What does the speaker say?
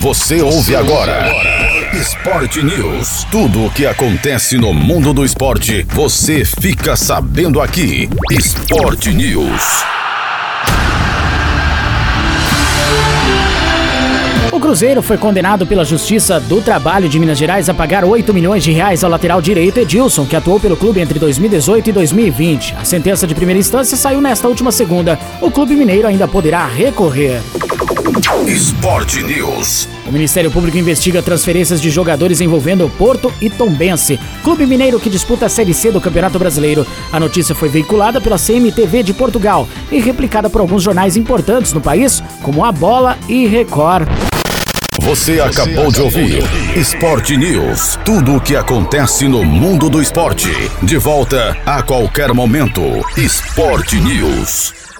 Você ouve agora Sport News. Tudo o que acontece no mundo do esporte, você fica sabendo aqui. Sport News. O Cruzeiro foi condenado pela Justiça do Trabalho de Minas Gerais a pagar R$8 milhões ao lateral direito Edilson, que atuou pelo clube entre 2018 e 2020. A sentença de primeira instância saiu nesta última segunda. O clube mineiro ainda poderá recorrer. Sport News. O Ministério Público investiga transferências de jogadores envolvendo Porto e Tombense, clube mineiro que disputa a Série C do Campeonato Brasileiro. A notícia foi veiculada pela CMTV de Portugal e replicada por alguns jornais importantes no país, como A Bola e Record. Você acabou de ouvir Sport News. Tudo o que acontece no mundo do esporte. De volta a qualquer momento. Sport News.